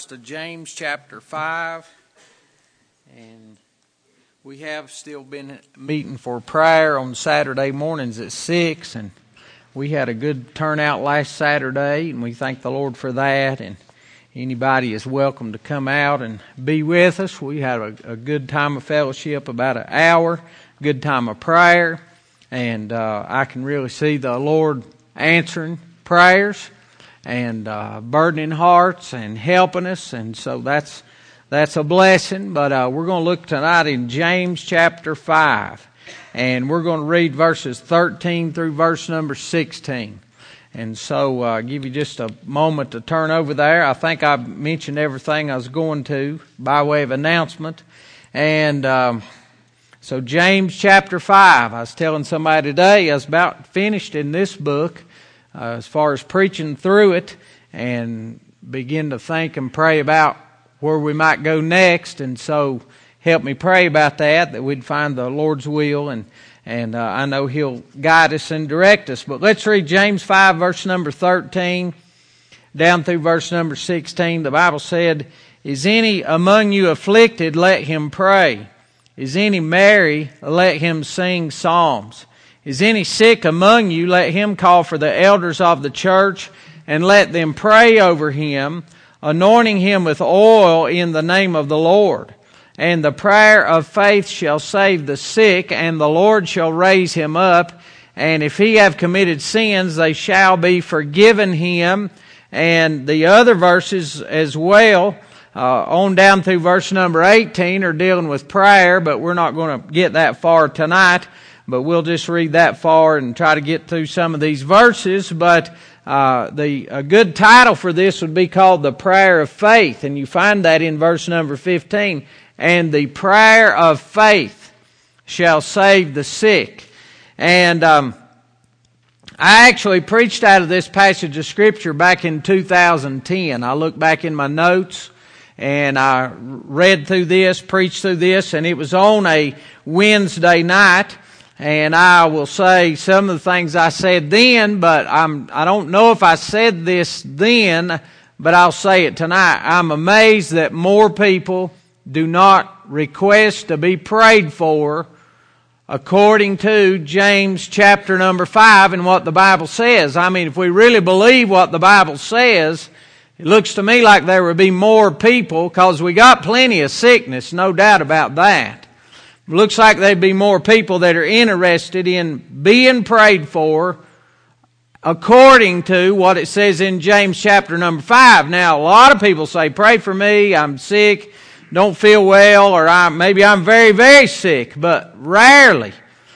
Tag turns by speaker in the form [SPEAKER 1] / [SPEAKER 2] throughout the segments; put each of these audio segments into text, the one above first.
[SPEAKER 1] To James chapter 5, and we have still been meeting for prayer on Saturday mornings at 6, and we had a good turnout last Saturday, and we thank the Lord for that, and anybody is welcome to come out and be with us. We had a good time of fellowship, about an hour, good time of prayer, and I can really see the Lord answering prayers and burdening hearts and helping us, and so that's a blessing. But we're going to look tonight in James chapter 5, and we're going to read verses 13 through verse number 16. And so give you just a moment to turn over there. I think I mentioned everything I was going to by way of announcement. And so James chapter 5, I was telling somebody today I was about finished in this book as far as preaching through it, and begin to think and pray about where we might go next. And so help me pray about that we'd find the Lord's will, and I know He'll guide us and direct us. But let's read James 5, verse number 13, down through verse number 16. The Bible said, "Is any among you afflicted? Let him pray. Is any merry? Let him sing psalms. Is any sick among you? Let him call for the elders of the church, and let them pray over him, anointing him with oil in the name of the Lord. And the prayer of faith shall save the sick, and the Lord shall raise him up. And if he have committed sins, they shall be forgiven him." And the other verses as well, on down through verse number 18, are dealing with prayer, but we're not going to get that far tonight. But we'll just read that far and try to get through some of these verses. But a good title for this would be called the Prayer of Faith. And you find that in verse number 15. "And the prayer of faith shall save the sick." And I actually preached out of this passage of Scripture back in 2010. I looked back in my notes and I read through this, preached through this, and it was on a Wednesday night. And I will say some of the things I said then, but I don't know if I said this then, but I'll say it tonight. I'm amazed that more people do not request to be prayed for according to James chapter number 5 and what the Bible says. I mean, if we really believe what the Bible says, it looks to me like there would be more people, because we got plenty of sickness, no doubt about that. Looks like there'd be more people that are interested in being prayed for according to what it says in James chapter number 5. Now, a lot of people say, "Pray for me, I'm sick, don't feel well, or maybe I'm very, very sick." But rarely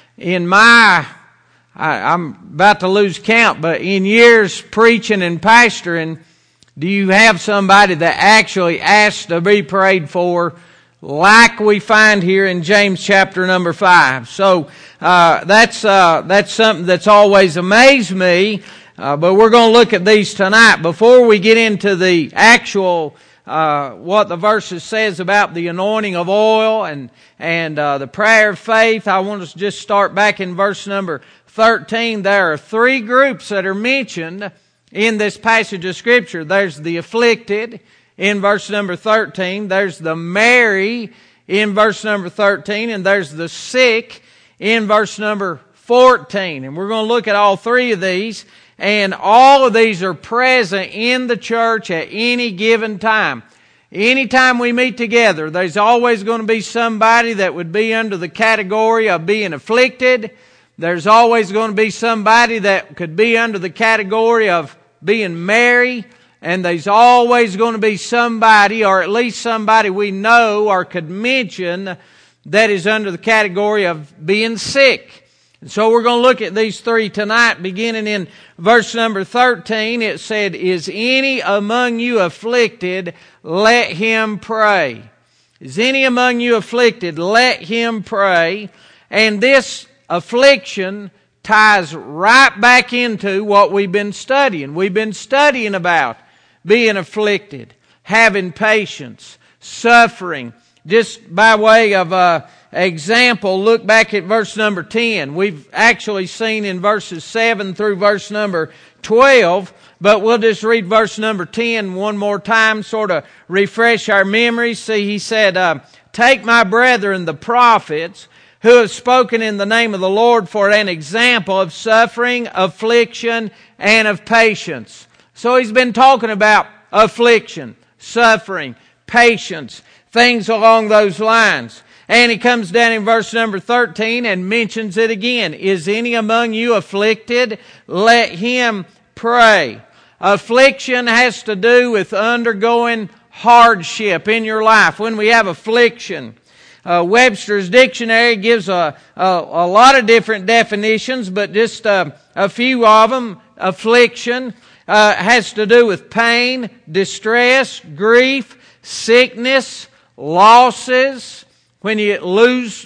[SPEAKER 1] I'm about to lose count, but in years preaching and pastoring, do you have somebody that actually asks to be prayed for like we find here in James chapter number 5. So that's something that's always amazed me. But we're going to look at these tonight. Before we get into the actual what the verses says about the anointing of oil and the prayer of faith, I want us to just start back in verse number 13. There are three groups that are mentioned in this passage of Scripture. There's the afflicted in verse number 13, there's the merry in verse number 13, and there's the sick in verse number 14. And we're going to look at all three of these, and all of these are present in the church at any given time. Anytime we meet together, there's always going to be somebody that would be under the category of being afflicted. There's always going to be somebody that could be under the category of being merry. And there's always going to be somebody, or at least somebody we know or could mention, that is under the category of being sick. And so we're going to look at these three tonight, beginning in verse number 13. It said, "Is any among you afflicted? Let him pray." Is any among you afflicted? Let him pray. And this affliction ties right back into what we've been studying. We've been studying about being afflicted, having patience, suffering. Just by way of example, look back at verse number 10. We've actually seen in verses 7 through verse number 12 But we'll just read verse number 10 one more time, sort of refresh our memories. See, he said, take my brethren, the prophets, who have spoken in the name of the Lord for an example of suffering, affliction, and of patience. So he's been talking about affliction, suffering, patience, things along those lines. And he comes down in verse number 13 and mentions it again. Is any among you afflicted? Let him pray. Affliction has to do with undergoing hardship in your life. When we have affliction, Webster's Dictionary gives a lot of different definitions, but just a few of them. Affliction has to do with pain, distress, grief, sickness, losses. When you lose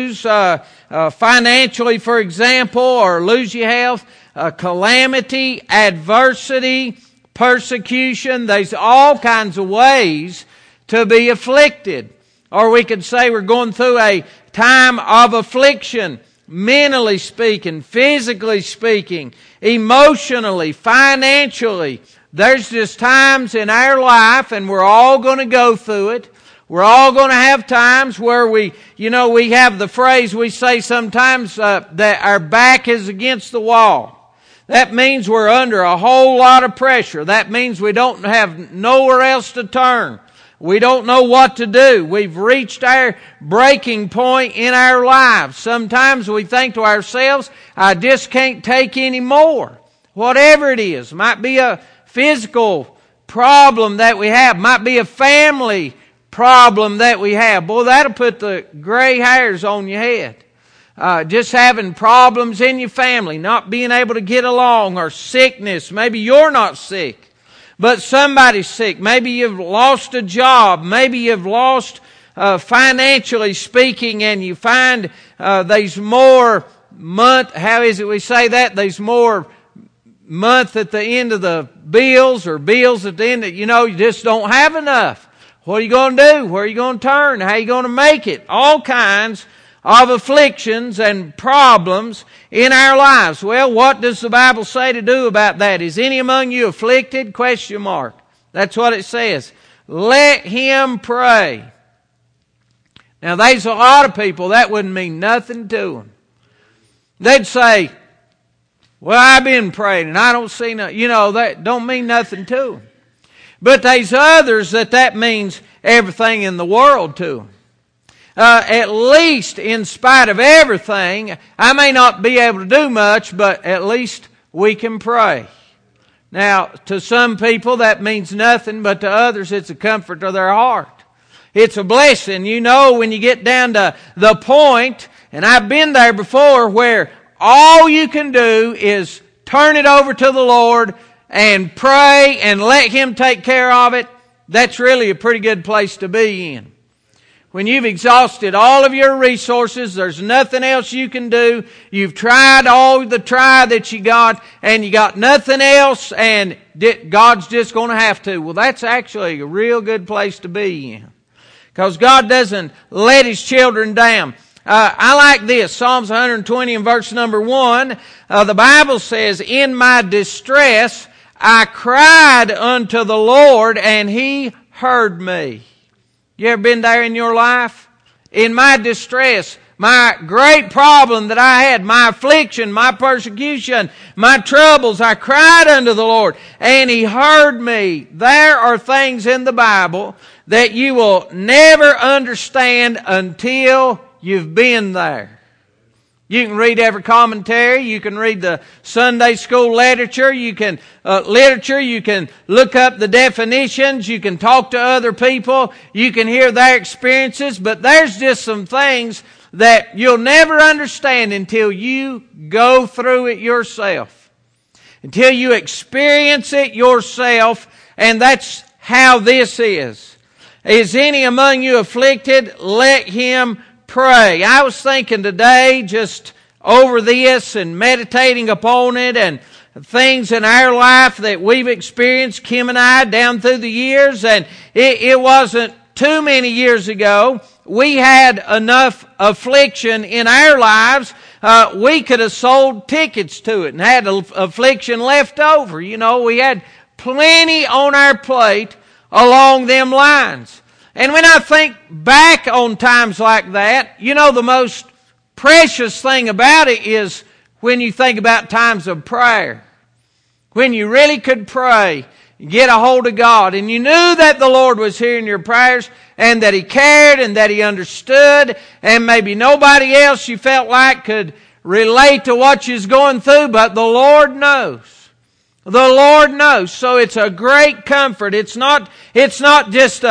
[SPEAKER 1] financially, for example, or lose your health, calamity, adversity, persecution. There's all kinds of ways to be afflicted. Or we could say we're going through a time of affliction, mentally speaking, physically speaking, emotionally, financially. There's just times in our life, and we're all going to go through it. We're all going to have times where we have the phrase we say sometimes that our back is against the wall. That means we're under a whole lot of pressure. That means we don't have nowhere else to turn. We don't know what to do. We've reached our breaking point in our lives. Sometimes we think to ourselves, I just can't take any more. Whatever it is, might be a physical problem that we have, might be a family problem that we have. Boy, that'll put the gray hairs on your head. Just having problems in your family, not being able to get along, or sickness. Maybe you're not sick, but somebody's sick. Maybe you've lost a job. Maybe you've lost financially speaking, and you find there's more month. How is it we say that? There's more month at the end of the bills, or bills at the end of, you just don't have enough. What are you going to do? Where are you going to turn? How are you going to make it? All kinds of afflictions and problems in our lives. Well, what does the Bible say to do about that? Is any among you afflicted? Question mark. That's what it says. Let him pray. Now, there's a lot of people that wouldn't mean nothing to them. They'd say, well, I've been praying and I don't see nothing. That don't mean nothing to them. But there's others that means everything in the world to them. At least in spite of everything, I may not be able to do much, but at least we can pray. Now, to some people that means nothing, but to others it's a comfort to their heart. It's a blessing. When you get down to the point, and I've been there before, where all you can do is turn it over to the Lord and pray and let him take care of it. That's really a pretty good place to be in. When you've exhausted all of your resources, there's nothing else you can do. You've tried all the try that you got, and you got nothing else, and God's just going to have to. Well, that's actually a real good place to be in, because God doesn't let his children down. I like this. Psalms 120 and verse number 1. The Bible says, in my distress I cried unto the Lord, and he heard me. You ever been there in your life? In my distress, my great problem that I had, my affliction, my persecution, my troubles, I cried unto the Lord, and he heard me. There are things in the Bible that you will never understand until you've been there. You can read every commentary. You can read the Sunday school literature. You can look up the definitions. You can talk to other people. You can hear their experiences. But there's just some things that you'll never understand until you go through it yourself, until you experience it yourself. And that's how this is. Is any among you afflicted? Let him pray. I was thinking today just over this and meditating upon it, and things in our life that we've experienced, Kim and I, down through the years. And it wasn't too many years ago we had enough affliction in our lives we could have sold tickets to it and had affliction left over. You know, we had plenty on our plate along them lines. And when I think back on times like that, you know, the most precious thing about it is when you think about times of prayer. When you really could pray, get a hold of God, and you knew that the Lord was hearing your prayers, and that He cared, and that He understood, and maybe nobody else you felt like could relate to what you're going through, but the Lord knows. The Lord knows. So it's a great comfort. It's not just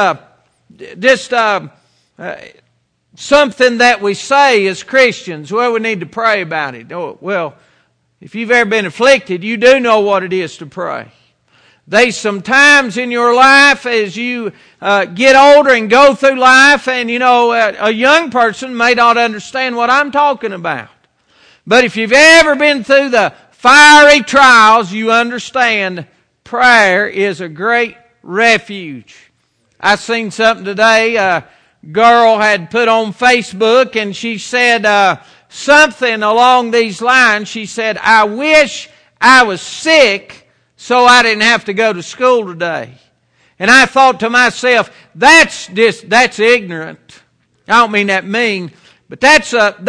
[SPEAKER 1] something that we say as Christians. Well, we need to pray about it. Oh, well, if you've ever been afflicted, you do know what it is to pray. There's some times in your life as you get older and go through life, and you know, a young person may not understand what I'm talking about. But if you've ever been through the fiery trials, you understand prayer is a great refuge. I seen something today. A girl had put on Facebook, and she said something along these lines. She said, "I wish I was sick so I didn't have to go to school today." And I thought to myself, that's ignorant. I don't mean that mean, but that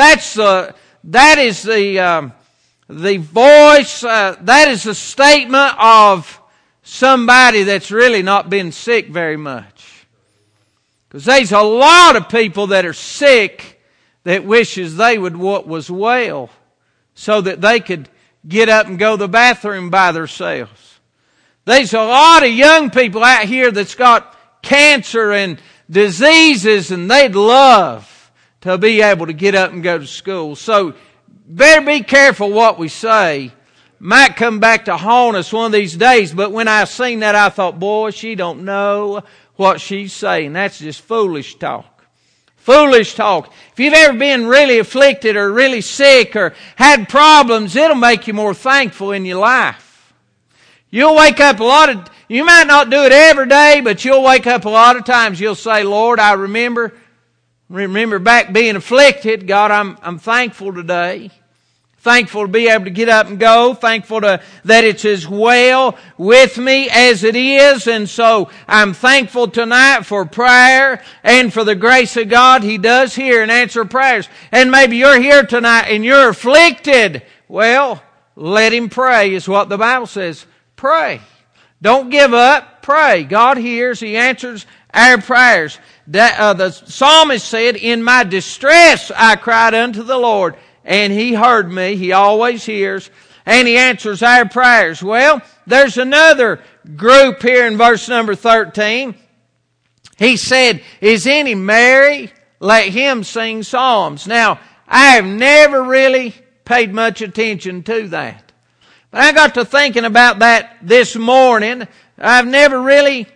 [SPEAKER 1] is the voice, that is the statement of somebody that's really not been sick very much. Because there's a lot of people that are sick that wishes they was well so that they could get up and go to the bathroom by themselves. There's a lot of young people out here that's got cancer and diseases, and they'd love to be able to get up and go to school. So better be careful what we say. Might come back to haunt us one of these days, but when I seen that, I thought, boy, she don't know what she's saying. That's just foolish talk. Foolish talk. If you've ever been really afflicted or really sick or had problems, it'll make you more thankful in your life. You'll wake up you might not do it every day, but you'll wake up a lot of times. You'll say, Lord, I remember back being afflicted. God, I'm thankful today. Thankful to be able to get up and go. Thankful that it's as well with me as it is. And so I'm thankful tonight for prayer and for the grace of God. He does hear and answer prayers. And maybe you're here tonight and you're afflicted. Well, let Him pray is what the Bible says. Pray. Don't give up. Pray. God hears. He answers our prayers. The psalmist said, "In my distress I cried unto the Lord, and He heard me." He always hears, and He answers our prayers. Well, there's another group here in verse number 13. He said, "Is any merry? Let him sing psalms." Now, I have never really paid much attention to that. But I got to thinking about that this morning. I've never really,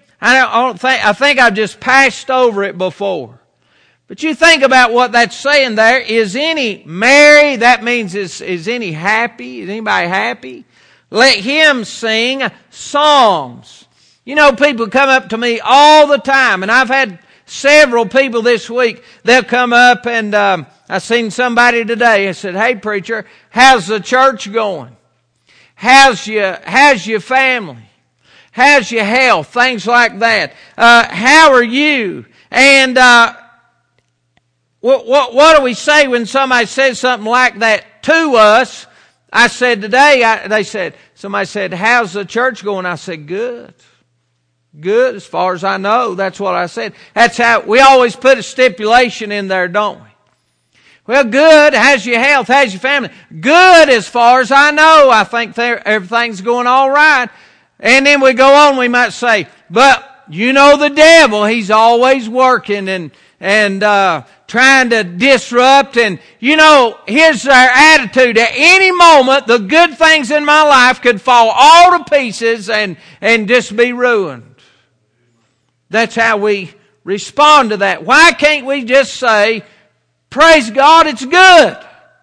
[SPEAKER 1] I think I've just passed over it before. But you think about what that's saying there. Is any merry? That means is any happy? Is anybody happy? Let him sing psalms. You know, people come up to me all the time, and I've had several people this week. They'll come up, and I seen somebody today. I said, "Hey, preacher, how's the church going? How's your family? How's your health?" Things like that. How are you? And what do we say when somebody says something like that to us? I said today, somebody said, "How's the church going?" I said, "Good. Good as far as I know." That's what I said. That's how we always put a stipulation in there, don't we? Well, good. How's your health? How's your family? Good as far as I know. I think everything's going all right. And then we go on, we might say, "But you know the devil, he's always working and trying to disrupt." And you know, here's our attitude. At any moment, the good things in my life could fall all to pieces and just be ruined. That's how we respond to that. Why can't we just say, "Praise God, it's good"?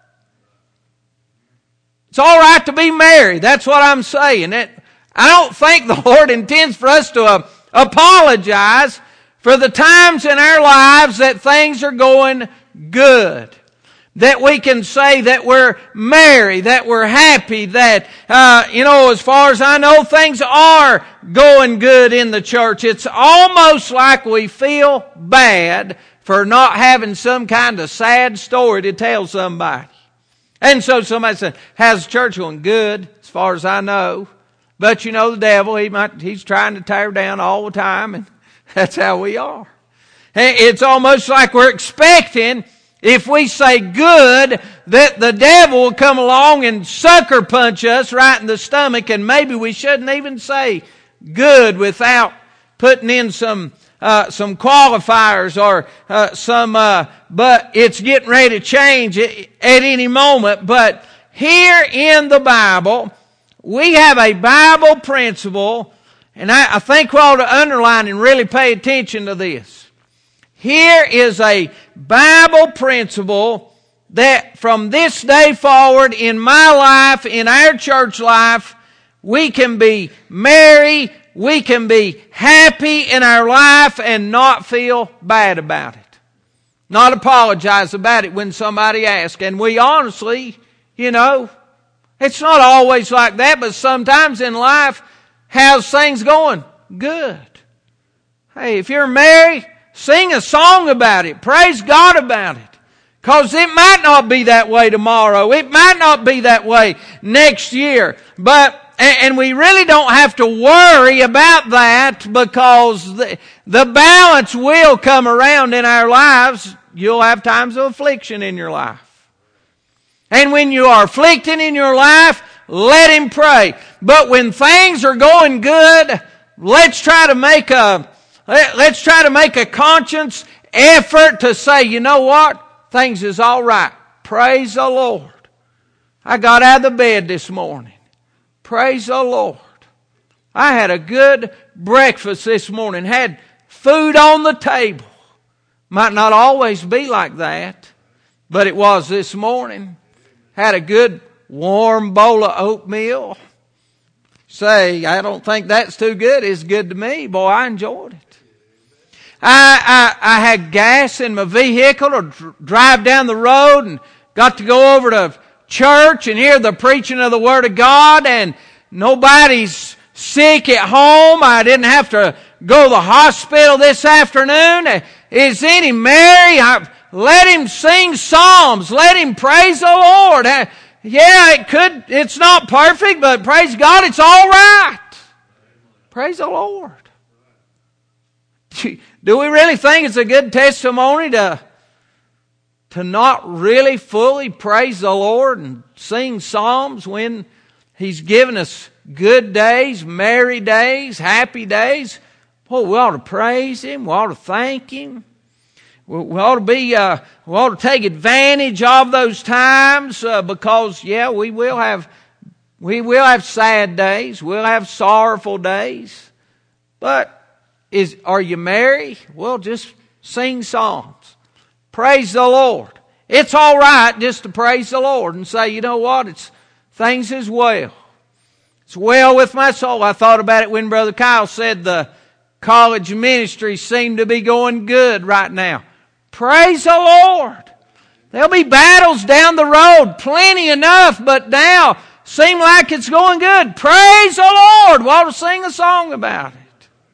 [SPEAKER 1] It's all right to be merry. That's what I'm saying. I don't think the Lord intends for us to apologize for the times in our lives that things are going good. that we can say that we're merry, that we're happy, that, as far as I know, things are going good in the church. It's almost like we feel bad for not having some kind of sad story to tell somebody. And so somebody said, how's the church going? Good, as far as I know. But the devil, he's trying to tear down all the time, and that's how we are. It's almost like we're expecting, if we say good, that the devil will come along and sucker punch us right in the stomach, and maybe we shouldn't even say good without putting in some qualifiers or but it's getting ready to change at any moment. But here in the Bible, we have a Bible principle, and I think we ought to underline and really pay attention to this. Here is a Bible principle that from this day forward in my life, in our church life, we can be merry, we can be happy in our life and not feel bad about it. Not apologize about it when somebody asks. And we honestly, it's not always like that, but sometimes in life, how's things going? Good. Hey, if you're married, sing a song about it. Praise God about it. Because it might not be that way tomorrow. It might not be that way next year. And we really don't have to worry about that, because the balance will come around in our lives. You'll have times of affliction in your life. And when you are afflicted in your life, let Him pray. But when things are going good, let's try to make a conscious effort to say, you know what? Things is all right. Praise the Lord. I got out of the bed this morning. Praise the Lord. I had a good breakfast this morning. Had food on the table. Might not always be like that, but it was this morning. Had a good warm bowl of oatmeal. Say, I don't think that's too good. It's good to me. Boy, I enjoyed it. I had gas in my vehicle to drive down the road, and got to go over to church and hear the preaching of the Word of God, and nobody's sick at home. I didn't have to go to the hospital this afternoon. Is any merry? Let him sing psalms. Let him praise the Lord. Yeah, it's not perfect, but praise God, it's all right. Praise the Lord. Do we really think it's a good testimony to not really fully praise the Lord and sing psalms when He's given us good days, merry days, happy days? Well, we ought to praise Him. We ought to thank Him. We ought to take advantage of those times, because we will have sad days. We'll have sorrowful days. But are you merry? Well, just sing psalms. Praise the Lord. It's all right just to praise the Lord and say, you know what? Things is well. It's well with my soul. I thought about it when Brother Kyle said the college ministry seemed to be going good right now. Praise the Lord. There'll be battles down the road, plenty enough, but now seem like it's going good. Praise the Lord. We ought to sing a song about it.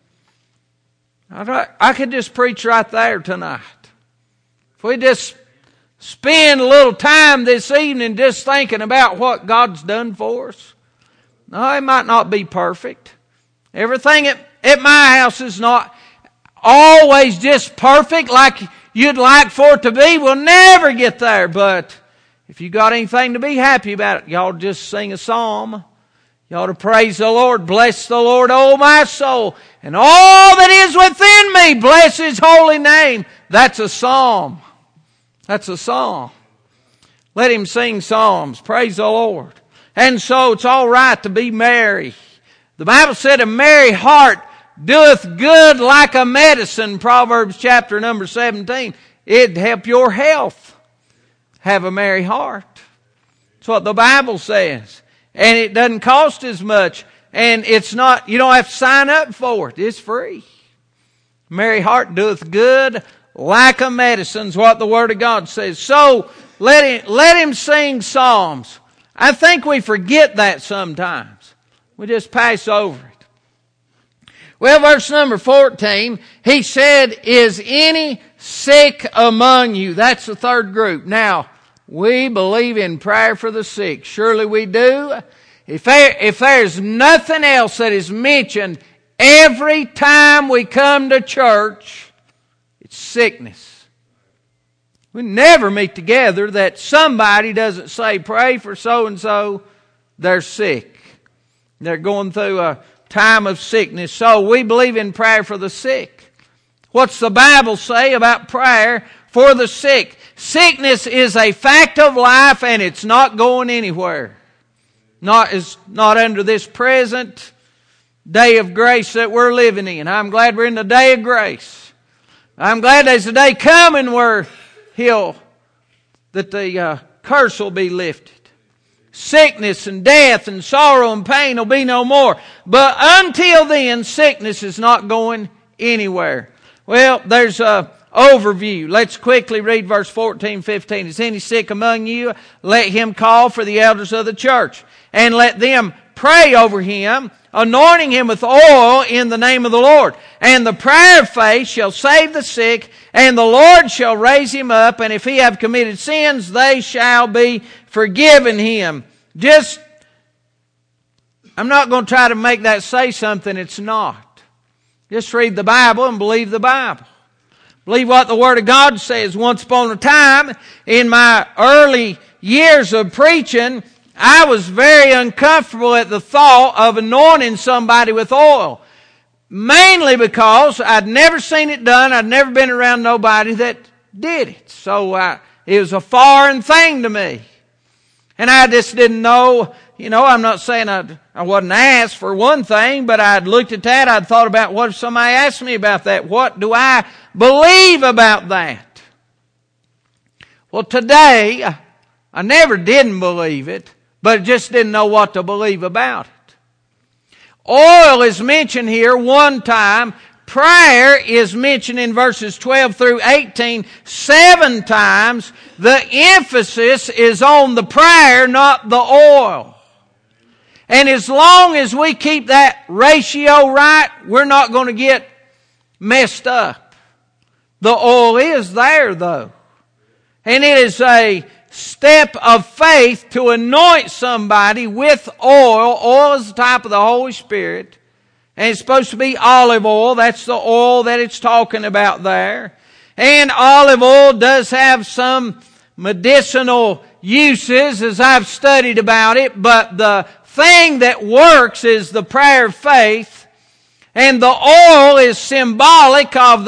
[SPEAKER 1] I could just preach right there tonight. If we just spend a little time this evening just thinking about what God's done for us. No, it might not be perfect. Everything at my house is not always just perfect like you'd like for it to be. We'll never get there. But if you got anything to be happy about it, y'all just sing a psalm. You ought to praise the Lord. Bless the Lord, O my soul, and all that is within me. Bless His holy name. That's a psalm. That's a psalm. Let him sing psalms. Praise the Lord. And so it's all right to be merry. The Bible said a merry heart doeth good like a medicine. Proverbs chapter number 17. It'd help your health. Have a merry heart. That's what the Bible says. And it doesn't cost as much. And it's not, you don't have to sign up for it. It's free. Merry heart doeth good like a medicine is what the Word of God says. So Let him sing psalms. I think we forget that sometimes. We just pass over it. Well, verse number 14, he said, is any sick among you? That's the third group. Now, we believe in prayer for the sick. Surely we do. If there's nothing else that is mentioned every time we come to church, it's sickness. We never meet together that somebody doesn't say, pray for so-and-so, they're sick. They're going through a time of sickness. So we believe in prayer for the sick. What's the Bible say about prayer for the sick? Sickness is a fact of life and it's not going anywhere. Not under this present day of grace that we're living in. I'm glad we're in the day of grace. I'm glad there's a day coming where that the curse will be lifted. Sickness and death and sorrow and pain will be no more. But until then, sickness is not going anywhere. Well, there's a overview. Let's quickly read verse 14, 15. Is any sick among you? Let him call for the elders of the church, and let them pray over him, anointing him with oil in the name of the Lord. And the prayer of faith shall save the sick, and the Lord shall raise him up, and if he have committed sins, they shall be forgiven him. I'm not going to try to make that say something it's not. Just read the Bible and believe the Bible. Believe what the Word of God says. Once upon a time, in my early years of preaching, I was very uncomfortable at the thought of anointing somebody with oil. Mainly because I'd never seen it done. I'd never been around nobody that did it. So it was a foreign thing to me. And I just didn't know, I'm not saying I wasn't asked for one thing, but I'd looked at that. I'd thought about what if somebody asked me about that? What do I believe about that? Well, today, I never didn't believe it, but just didn't know what to believe about it. Oil is mentioned here one time. Prayer is mentioned in verses 12 through 18 7 times. The emphasis is on the prayer, not the oil. And as long as we keep that ratio right, we're not going to get messed up. The oil is there though. And it is a step of faith to anoint somebody with oil. Oil is the type of the Holy Spirit. And it's supposed to be olive oil. That's the oil that it's talking about there. And olive oil does have some medicinal uses as I've studied about it. But the thing that works is the prayer of faith. And the oil is symbolic of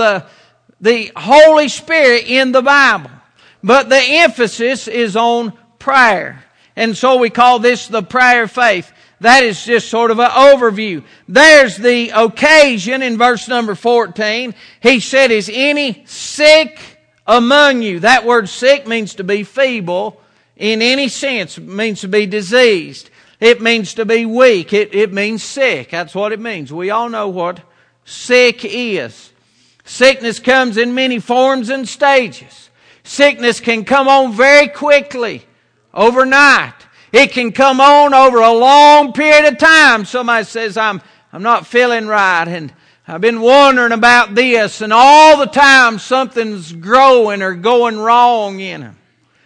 [SPEAKER 1] the Holy Spirit in the Bible. But the emphasis is on prayer. And so we call this the prayer of faith. That is just sort of an overview. There's the occasion in verse number 14. He said, is any sick among you? That word sick means to be feeble in any sense. It means to be diseased. It means to be weak. It means sick. That's what it means. We all know what sick is. Sickness comes in many forms and stages. Sickness can come on very quickly, overnight. It can come on over a long period of time. Somebody says, I'm not feeling right, and I've been wondering about this, and all the time something's growing or going wrong in them.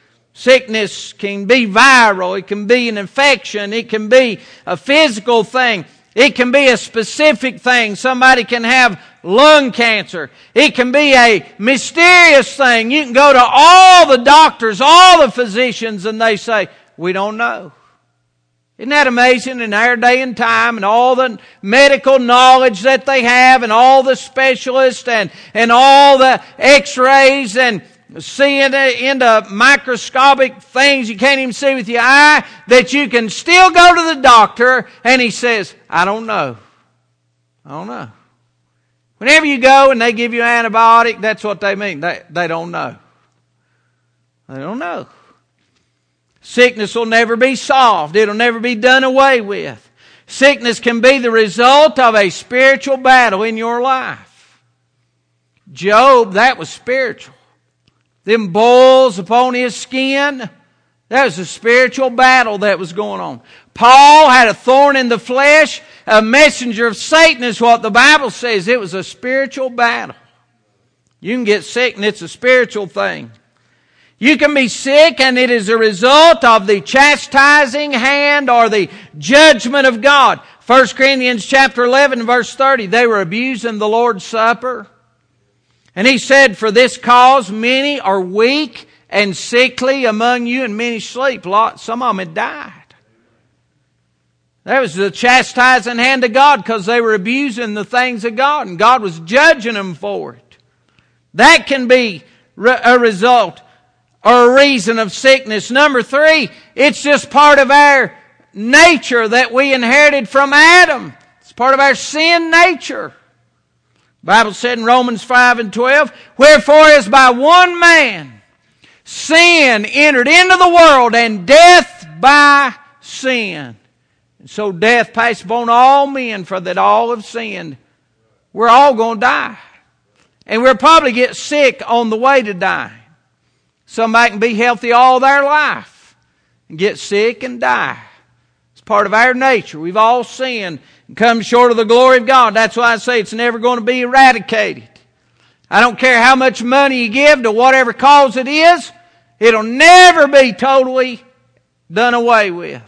[SPEAKER 1] Sickness can be viral. It can be an infection. It can be a physical thing. It can be a specific thing. Somebody can have lung cancer. It can be a mysterious thing. You can go to all the doctors, all the physicians, and they say, we don't know. Isn't that amazing in our day and time, and all the medical knowledge that they have, and all the specialists and all the x-rays and seeing into microscopic things you can't even see with your eye, that you can still go to the doctor and he says, I don't know. I don't know. Whenever you go and they give you an antibiotic, that's what they mean. They don't know. They don't know. Sickness will never be solved. It'll never be done away with. Sickness can be the result of a spiritual battle in your life. Job, that was spiritual. them boils upon his skin. That was a spiritual battle that was going on. Paul had a thorn in the flesh. A messenger of Satan is what the Bible says. It was a spiritual battle. You can get sick and it's a spiritual thing. You can be sick and it is a result of the chastising hand or the judgment of God. 1 Corinthians chapter 11 verse 30, they were abusing the Lord's Supper. And he said, for this cause many are weak and sickly among you, and many sleep. Some of them had died. That was the chastising hand of God because they were abusing the things of God, and God was judging them for it. That can be a result or a reason of sickness. Number 3, it's just part of our nature that we inherited from Adam. It's part of our sin nature. The Bible said in Romans 5:12, wherefore as by one man sin entered into the world, and death by sin. And so death passed upon all men, for that all have sinned. We're all going to die. And we'll probably get sick on the way to dying. Somebody can be healthy all their life and get sick and die. It's part of our nature. We've all sinned and come short of the glory of God. That's why I say it's never going to be eradicated. I don't care how much money you give to whatever cause it is, it'll never be totally done away with.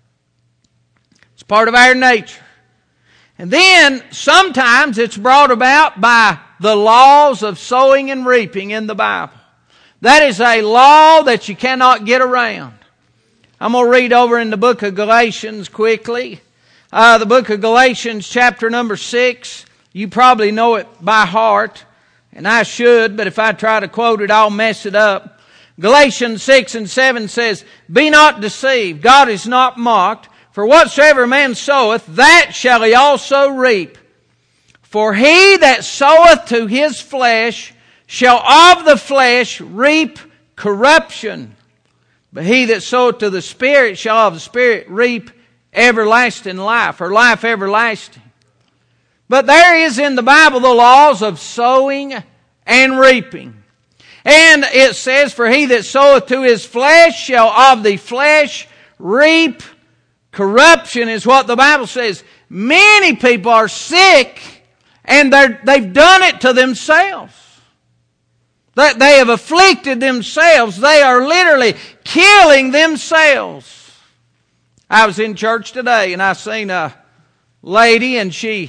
[SPEAKER 1] It's part of our nature. And then sometimes it's brought about by the laws of sowing and reaping in the Bible. That is a law that you cannot get around. I'm going to read over in the book of Galatians quickly. The book of Galatians chapter number 6. You probably know it by heart. And I should, but if I try to quote it, I'll mess it up. Galatians 6:7 says, be not deceived, God is not mocked. For whatsoever man soweth, that shall he also reap. For he that soweth to his flesh shall of the flesh reap corruption. But he that soweth to the Spirit shall of the Spirit reap everlasting life, or life everlasting. But there is in the Bible the laws of sowing and reaping. And it says, for he that soweth to his flesh shall of the flesh reap corruption, is what the Bible says. Many people are sick and they've done it to themselves. That they have afflicted themselves. They are literally killing themselves. I was in church today and I seen a lady and she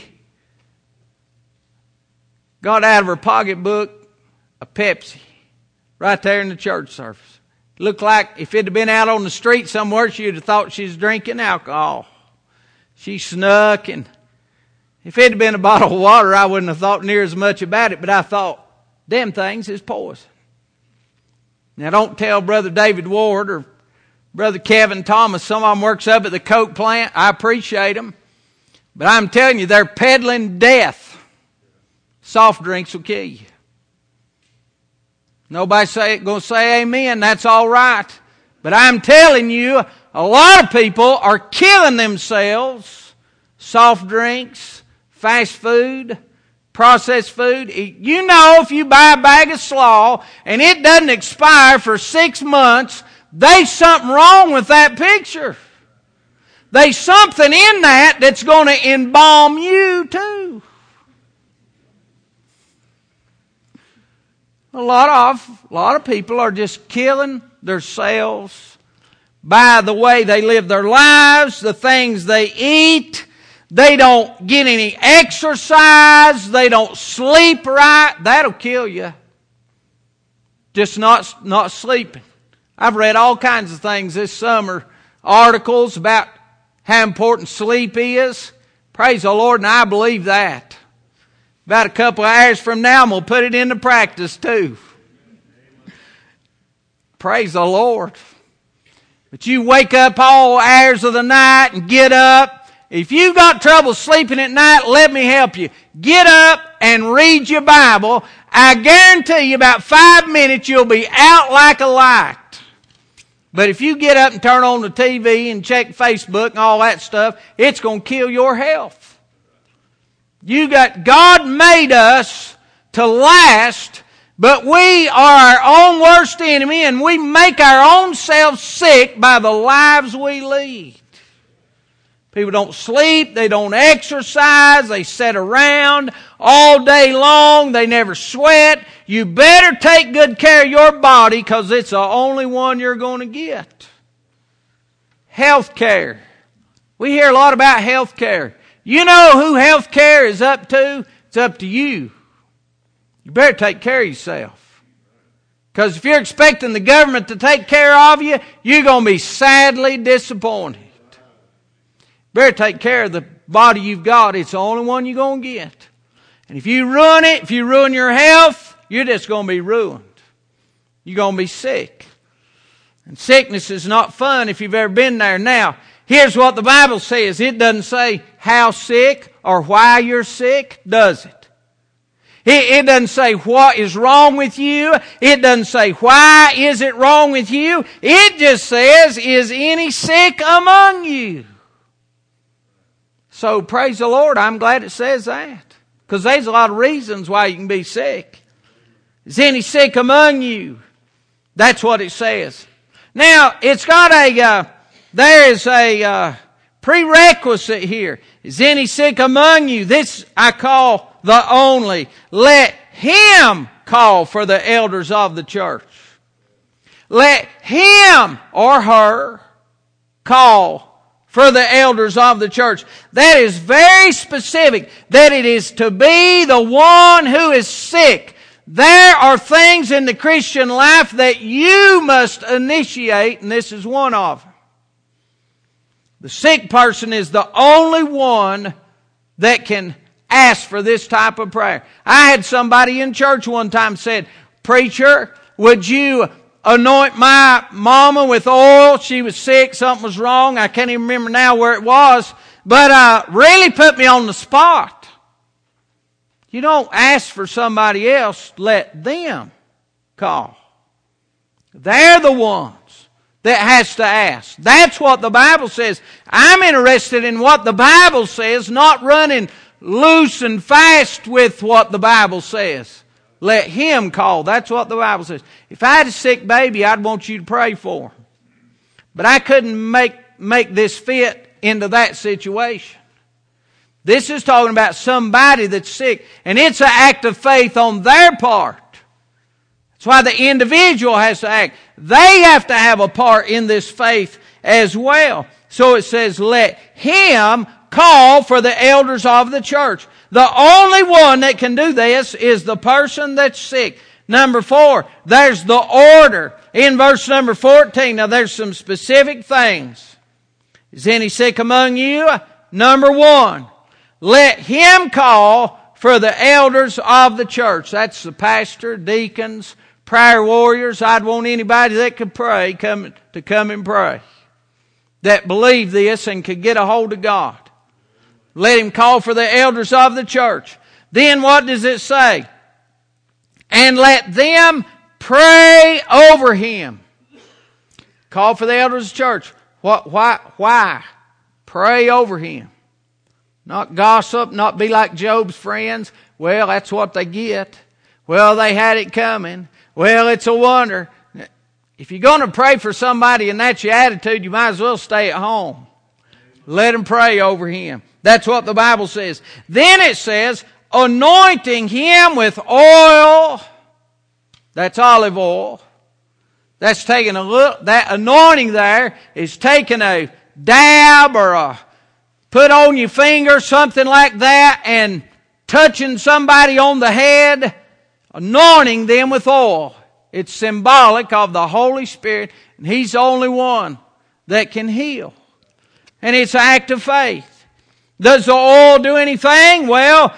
[SPEAKER 1] got out of her pocketbook a Pepsi right there in the church service. Looked like if it had been out on the street somewhere, she'd have thought she was drinking alcohol. She snuck, and if it had been a bottle of water, I wouldn't have thought near as much about it, but I thought, them things is poison. Now don't tell Brother David Ward or Brother Kevin Thomas, some of them works up at the Coke plant. I appreciate them. But I'm telling you, they're peddling death. Soft drinks will kill you. Nobody going to say amen. That's all right. But I'm telling you, a lot of people are killing themselves. Soft drinks, fast food, processed food. You know, if you buy a bag of slaw and it doesn't expire for 6 months, there's something wrong with that picture. There's something in that that's going to embalm you too. A lot of people are just killing themselves by the way they live their lives, the things they eat. They don't get any exercise. They don't sleep right. That'll kill you. Just not sleeping. I've read all kinds of things this summer, articles about how important sleep is. Praise the Lord, and I believe that. About a couple of hours from now, I'm going to put it into practice too. Praise the Lord. But you wake up all hours of the night and get up. If you've got trouble sleeping at night, let me help you. Get up and read your Bible. I guarantee you about 5 minutes you'll be out like a light. But if you get up and turn on the TV and check Facebook and all that stuff, it's going to kill your health. God made us to last, But we are our own worst enemy, and we make our own selves sick by the lives we lead. People don't sleep, they don't exercise, they sit around all day long, they never sweat. You better take good care of your body because it's the only one you're going to get. Health care. We hear a lot about health care. You know who health care is up to? It's up to you. You better take care of yourself. Because if you're expecting the government to take care of you, you're going to be sadly disappointed. Better take care of the body you've got. It's the only one you're going to get. And if you ruin it, if you ruin your health, you're just going to be ruined. You're going to be sick. And sickness is not fun if you've ever been there. Now, here's what the Bible says. It doesn't say how sick or why you're sick, does it? It doesn't say what is wrong with you. It doesn't say why is it wrong with you. It just says, is any sick among you? So praise the Lord, I'm glad it says that. Because there's a lot of reasons why you can be sick. Is any sick among you? That's what it says. Now, it's got there is a prerequisite here. Is any sick among you? This I call the only. Let him call for the elders of the church. Let him or her call for the elders of the church. That is very specific, that it is to be the one who is sick. There are things in the Christian life that you must initiate, and this is one of them. The sick person is the only one that can ask for this type of prayer. I had somebody in church one time said, "Preacher, would you anoint my mama with oil? She was sick, something was wrong. I can't even remember now where it was, but really put me on the spot." You don't ask for somebody else, let them call. They're the ones that has to ask. That's what the Bible says. I'm interested in what the Bible says, not running loose and fast with what the Bible says. Let him call. That's what the Bible says. If I had a sick baby, I'd want you to pray for him. But I couldn't make this fit into that situation. This is talking about somebody that's sick, and it's an act of faith on their part. That's why the individual has to act. They have to have a part in this faith as well. So it says, let him call for the elders of the church. The only one that can do this is the person that's sick. Number 4, there's the order. In verse number 14, now there's some specific things. Is any sick among you? Number 1, let him call for the elders of the church. That's the pastor, deacons, prayer warriors. I'd want anybody that could pray come and pray. That believe this and could get a hold of God. Let him call for the elders of the church. Then what does it say? And let them pray over him. Call for the elders of the church. Why? Pray over him. Not gossip, not be like Job's friends. Well, that's what they get. Well, they had it coming. Well, it's a wonder. If you're going to pray for somebody and that's your attitude, you might as well stay at home. Let them pray over him. That's what the Bible says. Then it says, anointing him with oil. That's olive oil. That's taking that anointing there is taking a dab or a put on your finger, something like that, and touching somebody on the head, anointing them with oil. It's symbolic of the Holy Spirit, and He's the only one that can heal. And it's an act of faith. Does the oil do anything? Well,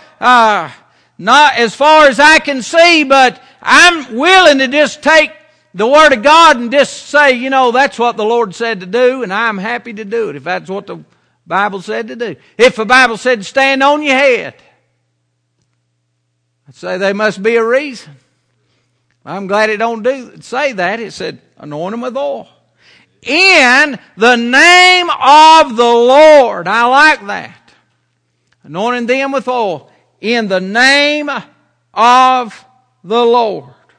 [SPEAKER 1] not as far as I can see, but I'm willing to just take the Word of God and just say, that's what the Lord said to do, and I'm happy to do it if that's what the Bible said to do. If the Bible said to stand on your head, I'd say there must be a reason. I'm glad it don't say that. It said anoint them with oil. In the name of the Lord. I like that. Anointing them with oil. In the name of the Lord.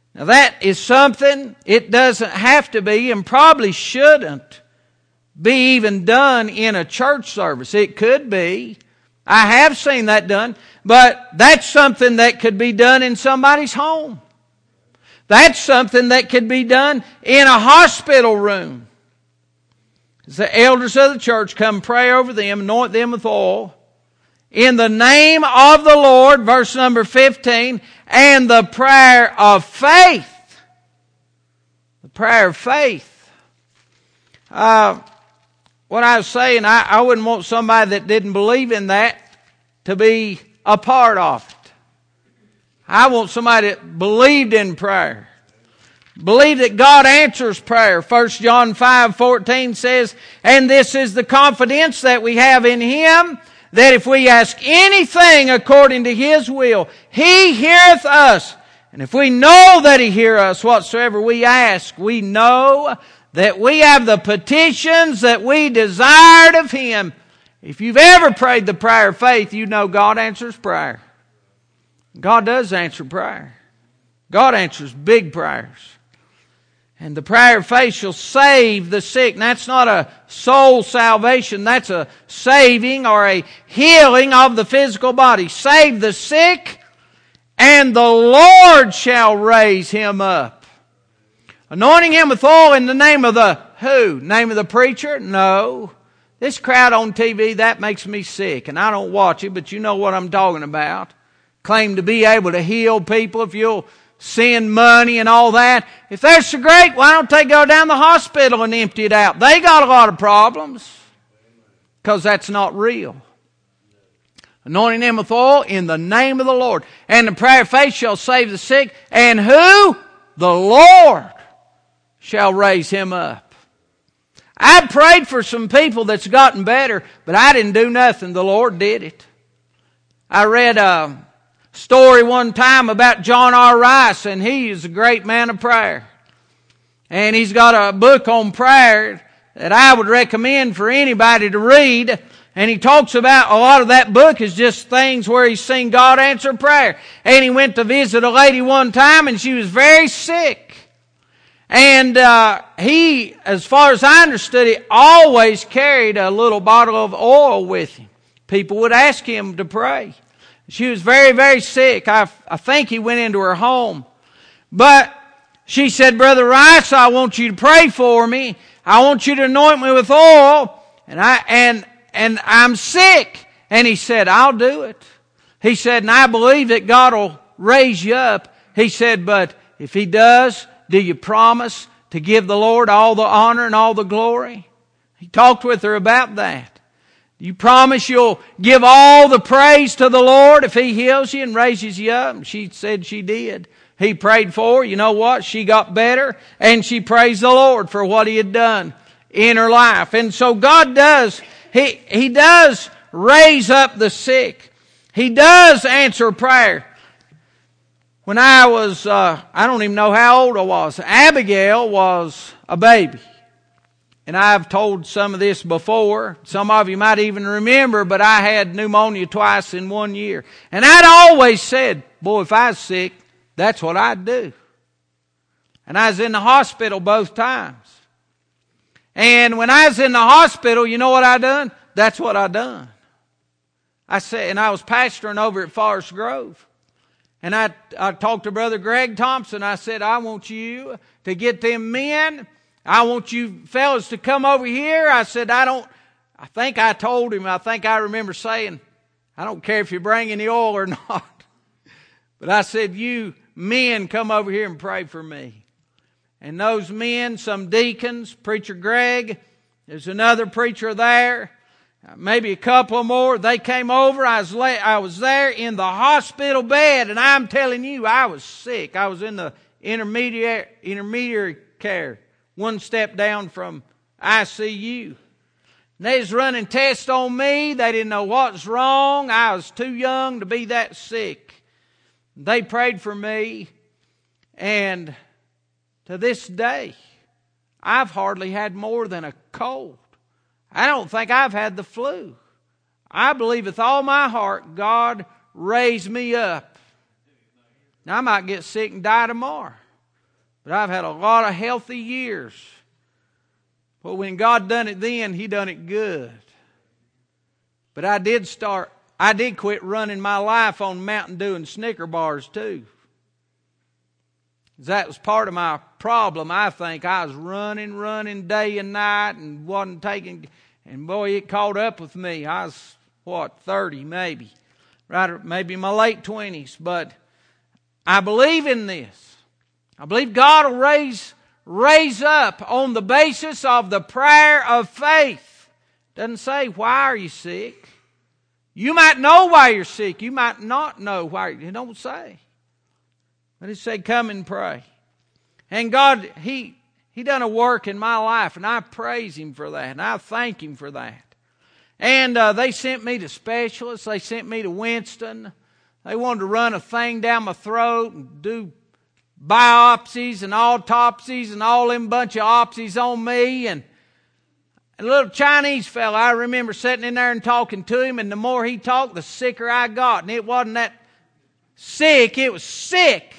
[SPEAKER 1] Now that is something, it doesn't have to be and probably shouldn't be even done in a church service. It could be. I have seen that done. But that's something that could be done in somebody's home. That's something that could be done in a hospital room. The elders of the church come pray over them, anoint them with oil. In the name of the Lord, verse number 15, and the prayer of faith. The prayer of faith. What I was saying, I wouldn't want somebody that didn't believe in that to be a part of it. I want somebody that believed in prayer. Believe that God answers prayer. 1 John 5:14 says, and this is the confidence that we have in Him, that if we ask anything according to His will, He heareth us. And if we know that He heareth us whatsoever we ask, we know that we have the petitions that we desired of Him. If you've ever prayed the prayer of faith, you know God answers prayer. God does answer prayer. God answers big prayers. And the prayer of faith shall save the sick. And that's not a soul salvation. That's a saving or a healing of the physical body. Save the sick, and the Lord shall raise him up. Anointing him with oil in the name of the who? Name of the preacher? No. This crowd on TV, that makes me sick. And I don't watch it, but you know what I'm talking about. Claim to be able to heal people if you'll send money and all that. If they're so great, why don't they go down the hospital and empty it out? They got a lot of problems. Because that's not real. Anointing them with oil in the name of the Lord. And the prayer of faith shall save the sick. And who? The Lord shall raise him up. I prayed for some people that's gotten better, but I didn't do nothing. The Lord did it. I read a story one time about John R. Rice, and he is a great man of prayer. And he's got a book on prayer that I would recommend for anybody to read. And he talks about, a lot of that book is just things where he's seen God answer prayer. And he went to visit a lady one time, and she was very sick. And he, as far as I understood it, always carried a little bottle of oil with him. People would ask him to pray. She was very, very sick. I think he went into her home. But she said, Brother Rice, I want you to pray for me. I want you to anoint me with oil. And I'm sick. And he said, I'll do it. He said, and I believe that God will raise you up. He said, but if He does, do you promise to give the Lord all the honor and all the glory? He talked with her about that. You promise you'll give all the praise to the Lord if He heals you and raises you up? And she said she did. He prayed for her. You know what? She got better, and she praised the Lord for what He had done in her life. And so God does, He does raise up the sick. He does answer prayer. When I was, I don't even know how old I was. Abigail was a baby. And I've told some of this before. Some of you might even remember, but I had pneumonia twice in 1 year. And I'd always said, boy, if I was sick, that's what I'd do. And I was in the hospital both times. And when I was in the hospital, you know what I done? That's what I done. I said, and I was pastoring over at Forest Grove. And I talked to Brother Greg Thompson. I said, I want you to get them men. I want you fellas to come over here. I said, I think I told him, I think I remember saying, I don't care if you bring any oil or not. But I said, you men come over here and pray for me. And those men, some deacons, Preacher Greg, there's another preacher there, maybe a couple more, they came over. I was there in the hospital bed, and I'm telling you, I was sick. I was in the intermediary care, one step down from ICU. And they was running tests on me. They didn't know what was wrong. I was too young to be that sick. They prayed for me, and to this day, I've hardly had more than a cold. I don't think I've had the flu. I believe with all my heart God raised me up. Now, I might get sick and die tomorrow. But I've had a lot of healthy years. But when God done it then, He done it good. But I did quit running my life on Mountain Dew and Snicker bars too. That was part of my problem, I think. I was running day and night and wasn't taking, and boy, it caught up with me. I was, 30 maybe. Right, maybe my late 20s. But I believe in this. I believe God will raise up on the basis of the prayer of faith. Doesn't say, why are you sick? You might know why you're sick. You might not know why. It don't say. But it said, come and pray. And God, He done a work in my life, and I praise Him for that, and I thank Him for that. And they sent me to specialists. They sent me to Winston. They wanted to run a thing down my throat and do biopsies and autopsies and all them bunch of opsies on me. And a little Chinese fella, I remember sitting in there and talking to him, and the more he talked, the sicker I got. And it wasn't that sick, it was sick.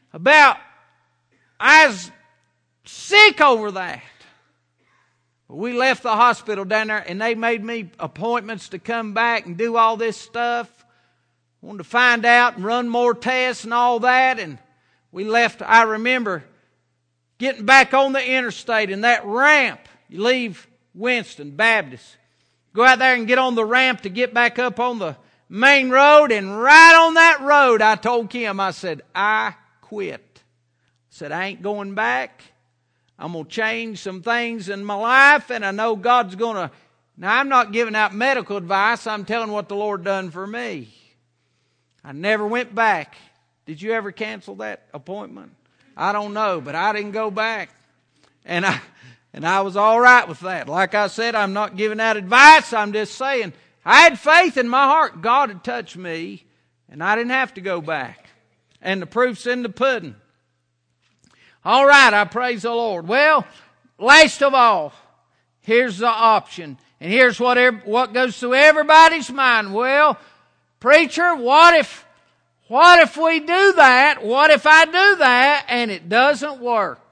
[SPEAKER 1] I was sick over that. We left the hospital down there, and they made me appointments to come back and do all this stuff. Wanted to find out and run more tests and all that. And we left. I remember getting back on the interstate and that ramp. You leave Winston Baptist. Go out there and get on the ramp to get back up on the main road. And right on that road, I told Kim, I said, I quit. I said, I ain't going back. I'm going to change some things in my life, and I know God's going to. Now, I'm not giving out medical advice. I'm telling what the Lord done for me. I never went back. Did you ever cancel that appointment? I don't know, but I didn't go back. And I was all right with that. Like I said, I'm not giving out advice. I'm just saying, I had faith in my heart. God had touched me, and I didn't have to go back. And the proof's in the pudding. All right, I praise the Lord. Well, last of all, here's the option. And here's what goes through everybody's mind. Well, preacher, what if we do that? What if I do that and it doesn't work?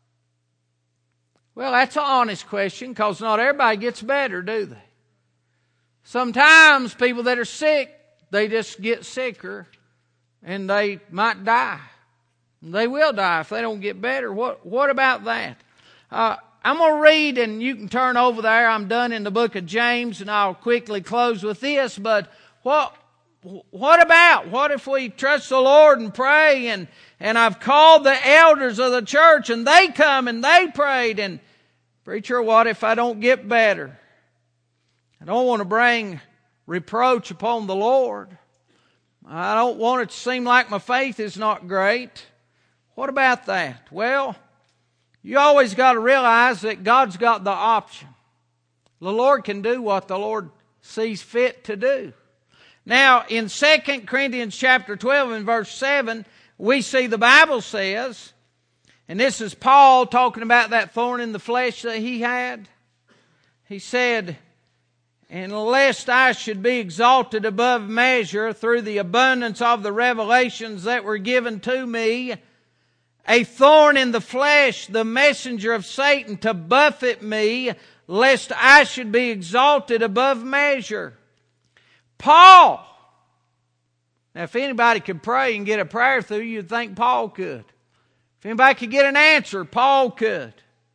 [SPEAKER 1] Well, that's an honest question, because not everybody gets better, do they? Sometimes people that are sick, they just get sicker and they might die. They will die if they don't get better. What about that? I'm going to read, and you can turn over there. I'm done in the book of James, and I'll quickly close with this. But what about? What if we trust the Lord and pray, and I've called the elders of the church, and they come and they prayed, and preacher, what if I don't get better? I don't want to bring reproach upon the Lord. I don't want it to seem like my faith is not great. What about that? Well, you always got to realize that God's got the option. The Lord can do what the Lord sees fit to do. Now, in 2 Corinthians chapter 12 and verse 7, we see the Bible says, and this is Paul talking about that thorn in the flesh that he had. He said, and lest I should be exalted above measure through the abundance of the revelations that were given to me, a thorn in the flesh, the messenger of Satan, to buffet me, lest I should be exalted above measure. Paul. Now, if anybody could pray and get a prayer through, you'd think Paul could. If anybody could get an answer, Paul could.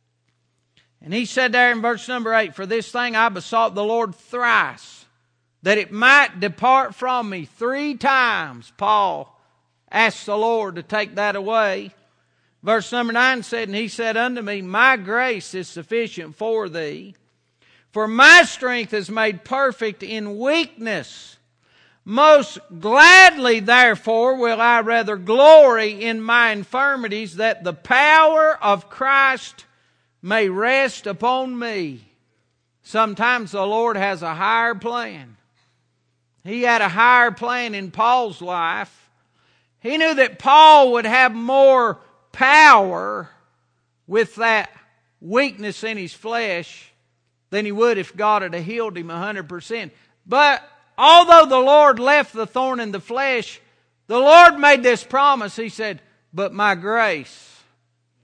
[SPEAKER 1] And he said there in verse number 8, for this thing I besought the Lord thrice, that it might depart from me. 3 times Paul asked the Lord to take that away. Verse number 9 said, and he said unto me, my grace is sufficient for thee, for my strength is made perfect in weakness. Most gladly, therefore, will I rather glory in my infirmities, that the power of Christ may rest upon me. Sometimes the Lord has a higher plan. He had a higher plan in Paul's life. He knew that Paul would have more power with that weakness in his flesh than he would if God had healed him 100%. But although the Lord left the thorn in the flesh, the Lord made this promise. He said, but my grace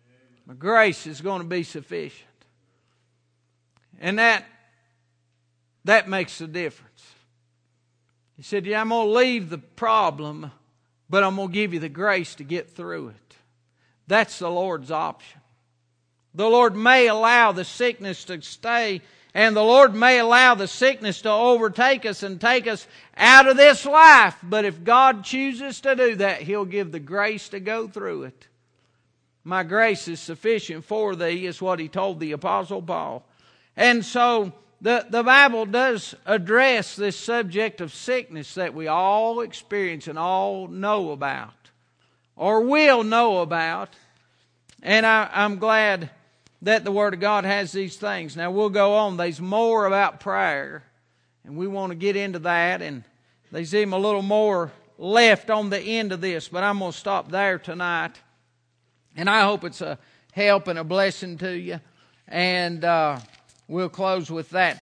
[SPEAKER 1] My grace is going to be sufficient. And that makes a difference. He said, yeah, I'm going to leave the problem, but I'm going to give you the grace to get through it. That's the Lord's option. The Lord may allow the sickness to stay, and the Lord may allow the sickness to overtake us and take us out of this life. But if God chooses to do that, He'll give the grace to go through it. My grace is sufficient for thee, is what He told the Apostle Paul. And so the Bible does address this subject of sickness that we all experience and all know about, or will know about. And I'm glad that the Word of God has these things. Now we'll go on. There's more about prayer, and we want to get into that. And there's even a little more left on the end of this, but I'm going to stop there tonight. And I hope it's a help and a blessing to you. And we'll close with that.